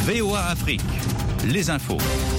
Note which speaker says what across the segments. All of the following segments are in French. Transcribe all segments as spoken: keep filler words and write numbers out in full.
Speaker 1: V O A Afrique, les infos.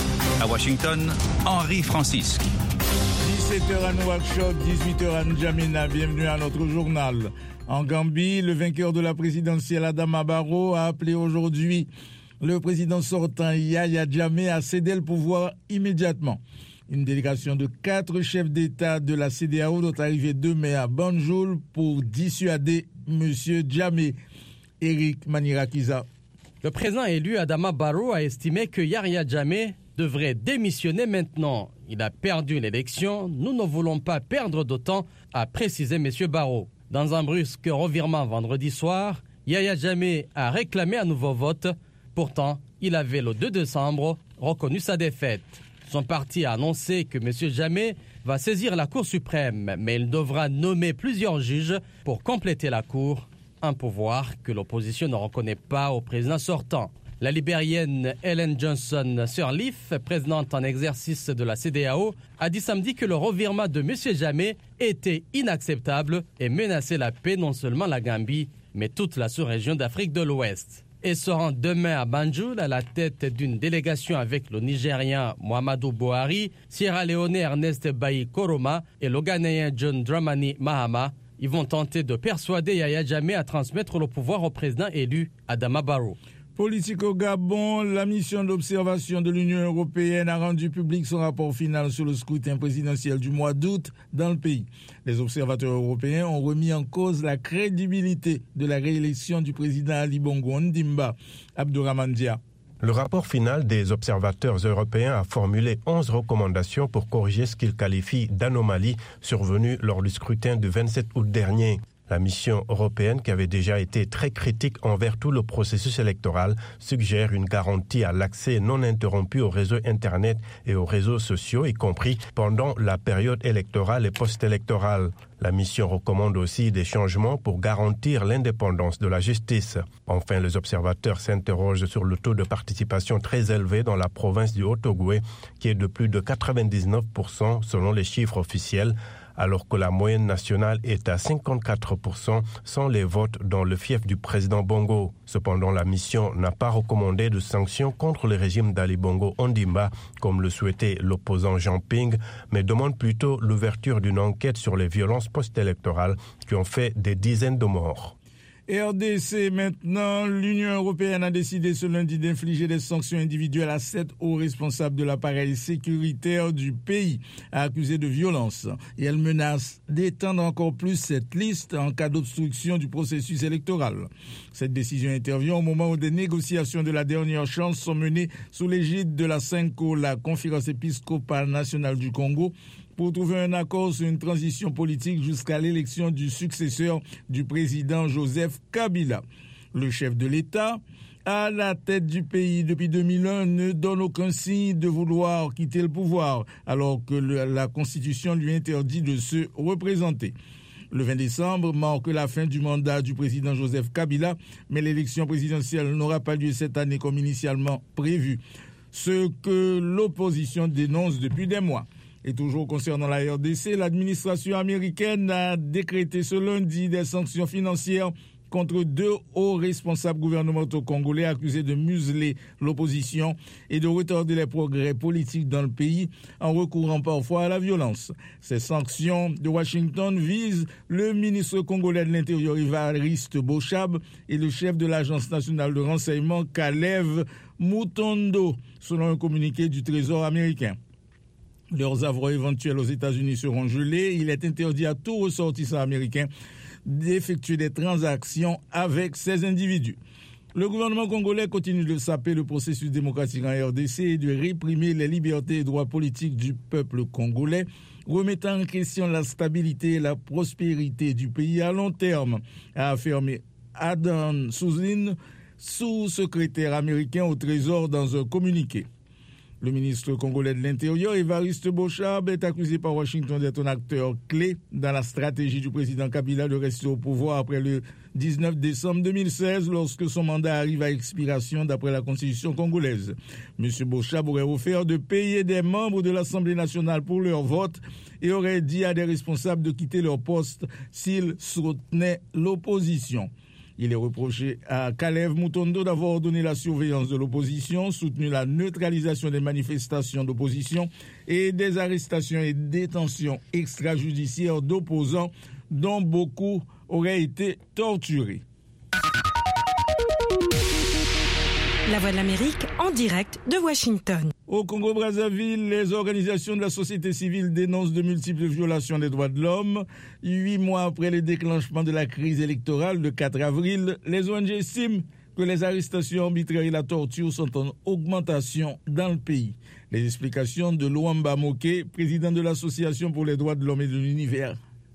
Speaker 1: À Washington, Henri Francisque.
Speaker 2: dix-sept heures à Nouakchott, dix-huit heures à N'Djamena. Bienvenue à notre journal. En Gambie, le vainqueur de la présidentielle Adama Barrow a appelé aujourd'hui le président sortant Yahya Jammeh à céder le pouvoir immédiatement. Une délégation de quatre chefs d'État de la C D A O doit arriver demain à Banjul pour dissuader M. Jammeh. Eric Manirakiza.
Speaker 3: Le président élu Adama Barrow a estimé que Yahya Jammeh devrait démissionner maintenant. Il a perdu l'élection, nous ne voulons pas perdre d'autant, a précisé M. Barrow. Dans un brusque revirement vendredi soir, Yahya Jammeh a réclamé un nouveau vote. Pourtant, il avait le deux décembre reconnu sa défaite. Son parti a annoncé que M. Jammeh va saisir la Cour suprême, mais il devra nommer plusieurs juges pour compléter la Cour, un pouvoir que l'opposition ne reconnaît pas au président sortant. La libérienne Ellen Johnson Sirleaf, présidente en exercice de la C D A O, a dit samedi que le revirement de M. Jammeh était inacceptable et menaçait la paix non seulement la Gambie, mais toute la sous-région d'Afrique de l'Ouest. Et se rend demain à Banjul à la tête d'une délégation avec le Nigérien Muhammadu Buhari, Sierra-Léonais Ernest Bai Koroma et le Ghanéen John Dramani Mahama. Ils vont tenter de persuader Yahya Jammeh à transmettre le pouvoir au président élu Adama Barrow.
Speaker 2: Politique au Gabon, la mission d'observation de l'Union européenne a rendu public son rapport final sur le scrutin présidentiel du mois d'août dans le pays. Les observateurs européens ont remis en cause la crédibilité de la réélection du président Ali Bongo Ondimba. Abdourahmane Dia.
Speaker 4: Le rapport final des observateurs européens a formulé onze recommandations pour corriger ce qu'ils qualifient d'anomalies survenues lors du scrutin du vingt-sept août dernier. La mission européenne, qui avait déjà été très critique envers tout le processus électoral, suggère une garantie à l'accès non interrompu aux réseaux Internet et aux réseaux sociaux, y compris pendant la période électorale et post-électorale. La mission recommande aussi des changements pour garantir l'indépendance de la justice. Enfin, les observateurs s'interrogent sur le taux de participation très élevé dans la province du Haut-Ogooué, qui est de plus de quatre-vingt-dix-neuf pour cent selon les chiffres officiels, alors que la moyenne nationale est à cinquante-quatre pour cent sans les votes dans le fief du président Bongo. Cependant, la mission n'a pas recommandé de sanctions contre le régime d'Ali Bongo Ondimba, comme le souhaitait l'opposant Jean Ping, mais demande plutôt l'ouverture d'une enquête sur les violences post-électorales qui ont fait des dizaines de morts.
Speaker 2: R D C maintenant, l'Union européenne a décidé ce lundi d'infliger des sanctions individuelles à sept hauts responsables de l'appareil sécuritaire du pays accusés de violence. Et elle menace d'étendre encore plus cette liste en cas d'obstruction du processus électoral. Cette décision intervient au moment où des négociations de la dernière chance sont menées sous l'égide de la CENCO, la Conférence épiscopale nationale du Congo, pour trouver un accord sur une transition politique jusqu'à l'élection du successeur du président Joseph Kabila. Le chef de l'État, à la tête du pays depuis deux mille un, ne donne aucun signe de vouloir quitter le pouvoir, alors que le, la Constitution lui interdit de se représenter. Le vingt décembre marque la fin du mandat du président Joseph Kabila, mais l'élection présidentielle n'aura pas lieu cette année comme initialement prévu, ce que l'opposition dénonce depuis des mois. Et toujours concernant la R D C, l'administration américaine a décrété ce lundi des sanctions financières contre deux hauts responsables gouvernementaux congolais accusés de museler l'opposition et de retarder les progrès politiques dans le pays en recourant parfois à la violence. Ces sanctions de Washington visent le ministre congolais de l'Intérieur Évariste Bochab et le chef de l'Agence nationale de renseignement Kalev Mutondo, selon un communiqué du Trésor américain. Leurs avoirs éventuels aux États-Unis seront gelés. Il est interdit à tout ressortissant américain d'effectuer des transactions avec ces individus. Le gouvernement congolais continue de saper le processus démocratique en R D C et de réprimer les libertés et droits politiques du peuple congolais, remettant en question la stabilité et la prospérité du pays à long terme, a affirmé Adam Souzine, sous-secrétaire américain au Trésor, dans un communiqué. Le ministre congolais de l'Intérieur, Évariste Bochab, est accusé par Washington d'être un acteur clé dans la stratégie du président Kabila de rester au pouvoir après le dix-neuf décembre deux mille seize, lorsque son mandat arrive à expiration d'après la Constitution congolaise. M. Bochab aurait offert de payer des membres de l'Assemblée nationale pour leur vote et aurait dit à des responsables de quitter leur poste s'ils soutenaient l'opposition. Il est reproché à Kalev Mutondo d'avoir ordonné la surveillance de l'opposition, soutenu la neutralisation des manifestations d'opposition et des arrestations et détentions extrajudiciaires d'opposants dont beaucoup auraient été torturés.
Speaker 5: La Voix de l'Amérique en direct de Washington.
Speaker 2: Au Congo-Brazzaville, les organisations de la société civile dénoncent de multiples violations des droits de l'homme. Huit mois après le déclenchement de la crise électorale le quatre avril, les O N G estiment que les arrestations arbitraires et la torture sont en augmentation dans le pays. Les explications de Luamba Moké, président de l'Association pour les droits de l'homme et de l'univers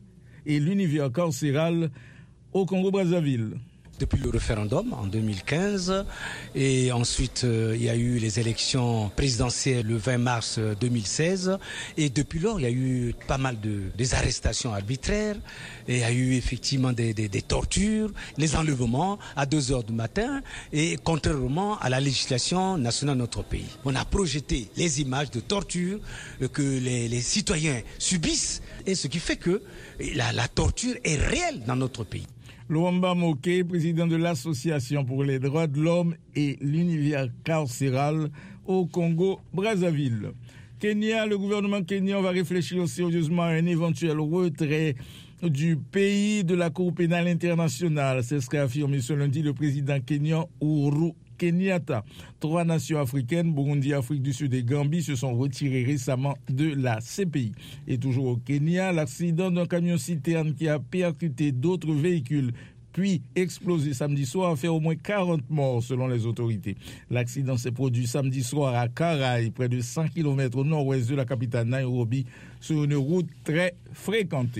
Speaker 2: et l'univers carcéral au Congo-Brazzaville.
Speaker 6: Depuis le référendum en deux mille quinze et ensuite euh, il y a eu les élections présidentielles le vingt mars deux mille seize et depuis lors il y a eu pas mal de des arrestations arbitraires et il y a eu effectivement des, des, des tortures, les enlèvements à deux heures du matin et contrairement à la législation nationale de notre pays. On a projeté les images de torture que les, les citoyens subissent et ce qui fait que la, la torture est réelle dans notre pays.
Speaker 2: Luamba Moké, président de l'Association pour les droits de l'homme et l'univers carcéral au Congo-Brazzaville. Kenya, le gouvernement kenyan va réfléchir sérieusement à un éventuel retrait du pays de la Cour pénale internationale. C'est ce qu'a affirmé ce lundi le président kenyan Uhuru Kenyatta. Trois nations africaines, Burundi, Afrique du Sud et Gambie, se sont retirées récemment de la C P I. Et toujours au Kenya, l'accident d'un camion-citerne qui a percuté d'autres véhicules puis explosé samedi soir a fait au moins quarante morts selon les autorités. L'accident s'est produit samedi soir à Karai, près de cent kilomètres au nord-ouest de la capitale Nairobi, sur une route très fréquentée.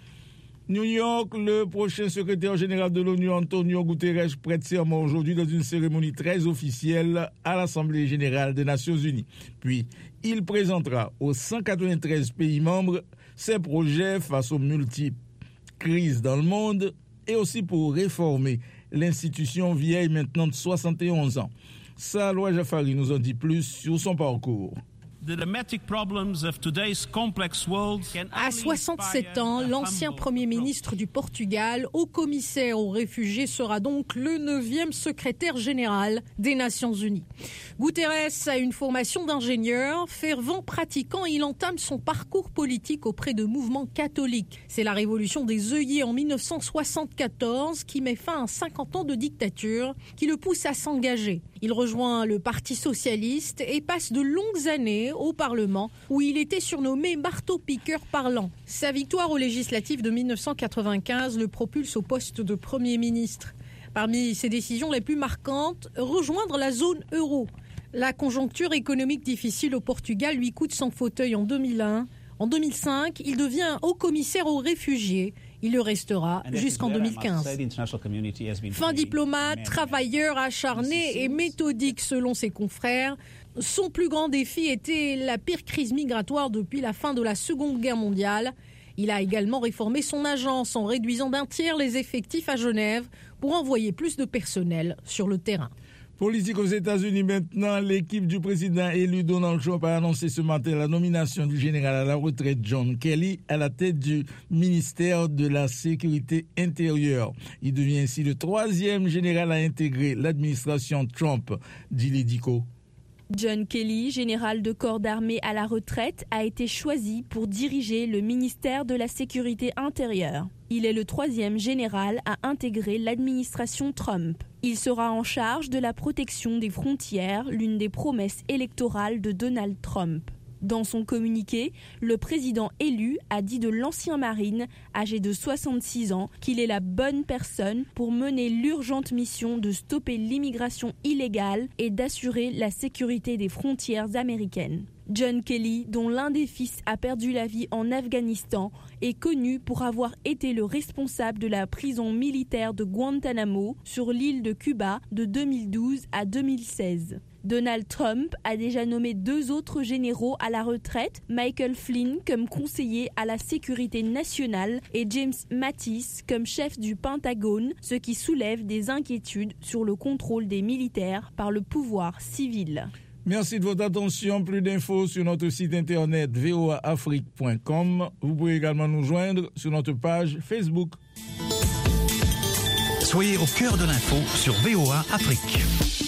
Speaker 2: New York, le prochain secrétaire général de l'ONU, Antonio Guterres, prête serment aujourd'hui dans une cérémonie très officielle à l'Assemblée générale des Nations unies. Puis, il présentera aux cent quatre-vingt-treize pays membres ses projets face aux multiples crises dans le monde et aussi pour réformer l'institution vieille maintenant de soixante et onze ans. Salwa Jafari nous en dit plus sur son parcours.
Speaker 7: À soixante-sept ans, l'ancien Premier ministre du Portugal, haut commissaire aux réfugiés, sera donc le neuvième secrétaire général des Nations Unies. Guterres a une formation d'ingénieur, fervent pratiquant, il entame son parcours politique auprès de mouvements catholiques. C'est la révolution des œillets en mille neuf cent soixante-quatorze qui met fin à cinquante ans de dictature, qui le pousse à s'engager. Il rejoint le Parti socialiste et passe de longues années au Parlement, où il était surnommé marteau-piqueur parlant. Sa victoire aux législatives de mille neuf cent quatre-vingt-quinze le propulse au poste de Premier ministre. Parmi ses décisions les plus marquantes, rejoindre la zone euro. La conjoncture économique difficile au Portugal lui coûte son fauteuil en deux mille un. En deux mille cinq, il devient haut commissaire aux réfugiés. Il le restera jusqu'en deux mille quinze. Fin diplomate, travailleur acharné et méthodique selon ses confrères, son plus grand défi était la pire crise migratoire depuis la fin de la Seconde Guerre mondiale. Il a également réformé son agence en réduisant d'un tiers les effectifs à Genève pour envoyer plus de personnel sur le terrain.
Speaker 2: Politique aux États-Unis maintenant, l'équipe du président élu Donald Trump a annoncé ce matin la nomination du général à la retraite John Kelly à la tête du ministère de la Sécurité intérieure. Il devient ainsi le troisième général à intégrer l'administration Trump, dit Lidiko.
Speaker 8: John Kelly, général de corps d'armée à la retraite, a été choisi pour diriger le ministère de la Sécurité intérieure. Il est le troisième général à intégrer l'administration Trump. Il sera en charge de la protection des frontières, l'une des promesses électorales de Donald Trump. Dans son communiqué, le président élu a dit de l'ancien marine, âgé de soixante-six ans, qu'il est la bonne personne pour mener l'urgente mission de stopper l'immigration illégale et d'assurer la sécurité des frontières américaines. John Kelly, dont l'un des fils a perdu la vie en Afghanistan, est connu pour avoir été le responsable de la prison militaire de Guantanamo sur l'île de Cuba de deux mille douze à deux mille seize. Donald Trump a déjà nommé deux autres généraux à la retraite, Michael Flynn comme conseiller à la sécurité nationale et James Mattis comme chef du Pentagone, ce qui soulève des inquiétudes sur le contrôle des militaires par le pouvoir civil.
Speaker 2: Merci de votre attention. Plus d'infos sur notre site internet v o a afrique point com. Vous pouvez également nous joindre sur notre page Facebook.
Speaker 1: Soyez au cœur de l'info sur V O A Afrique.